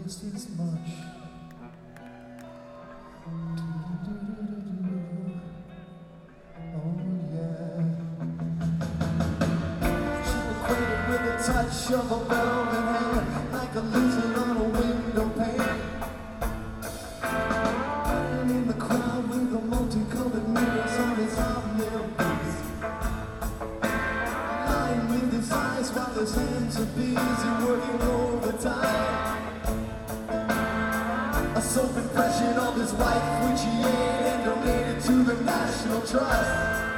This is much. Oh yeah. She acquainted with the touch of a velvet hand, like a lizard on a window pane. And in the crowd with the multicolored mirrors on his hobnail boots, lying with his eyes while his hands are busy working overtime. A soap impression of his wife, which he ate and donated to the National Trust.